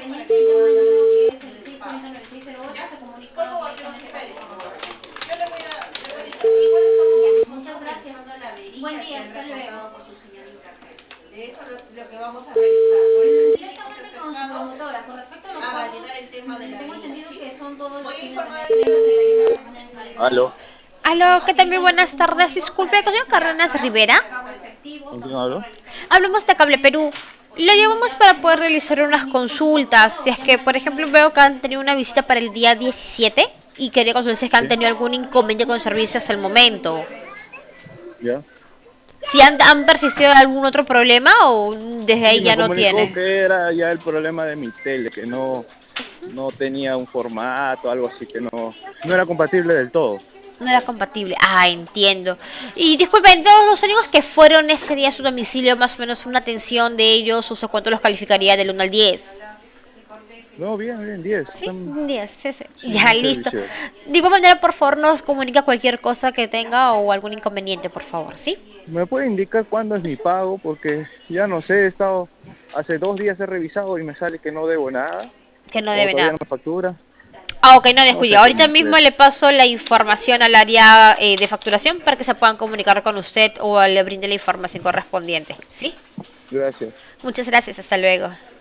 inconveniente, yo creo que es el 640-9608, se comunicó directamente con el promotor. Yo le voy a decir, igual estamos Muchas gracias. revisando la avería Buen día, que han hasta luego. reportado por su señal de internet. De eso lo que vamos a revisar. Por eso sí hemos Directamente con su acercado promotora, con respecto a los a pagos, validar el tema de la tengo avería, entendido ¿sí? que son todos los Voy a fines de informar mes, al 30, señor 31 de director mañana en calendario. Aló, Aló, ¿qué tal? Muy buenas tardes. Disculpe, ¿con señor Carrenas Rivera? Pago efectivo, ¿con quién tampoco hablo? realizamos. Hablamos de Cable Perú. Lo llevamos para poder realizar unas consultas. Si es que, por ejemplo, veo que han tenido una visita para el día 17 y quería consultar si es que han Sí, tenido algún inconveniente con el servicio hasta el momento. ya. Si han persistido algún otro problema o desde Sí, ahí me ya no comunicó tiene. que era ya el problema de mi tele, que no tenía un formato, algo así, que no era compatible del todo. No era compatible. Ah, entiendo. Y disculpen, todos los únicos que fueron ese día a su domicilio, más o menos una atención de ellos, o sea, ¿cuánto los calificaría del 1 al 10? No, bien, bien, 10. Sí, un 10, sí, sí. Sí, Ya, muy listo. servicial. De igual manera, por favor, nos comunica cualquier cosa que tenga o algún inconveniente, por favor, ¿sí? ¿Me puede indicar cuándo es mi pago? Porque ya no sé, hace 2 días he revisado y me sale que no debo nada, Que no o debe todavía nada. no me factura. Ah, ok, no No descuide. sé Ahorita cómo mismo hacer. le paso la información al área de facturación para que se puedan comunicar con usted o le brinde la información correspondiente, ¿sí? Gracias. Muchas gracias, hasta luego.